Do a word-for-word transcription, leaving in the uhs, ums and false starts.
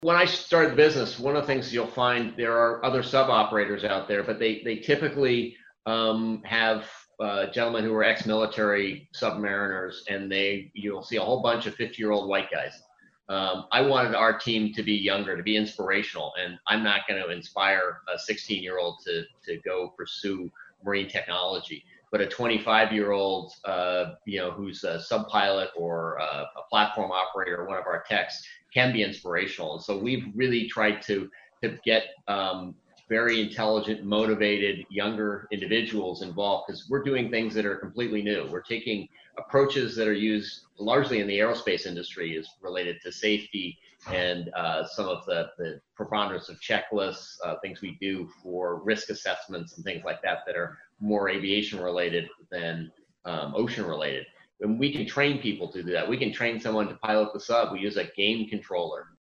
When I started the business, one of the things you'll find there are other sub operators out there, but they they typically um, have uh, gentlemen who are ex-military submariners, and they you'll see a whole bunch of fifty year old white guys. Um, I wanted our team to be younger, to be inspirational, and I'm not going to inspire a sixteen year old to to go pursue marine technology. But a twenty-five year old, uh, you know, who's a sub pilot or a, a platform operator, or one of our techs, can be inspirational. And so we've really tried to to get um, very intelligent, motivated, younger individuals involved because we're doing things that are completely new. We're taking approaches that are used largely in the aerospace industry, is related to safety and uh, some of the, the preponderance of checklists, uh, things we do for risk assessments and things like that that are more aviation related than um, ocean related. And we can train people to do that. We can train someone to pilot the sub. We use a game controller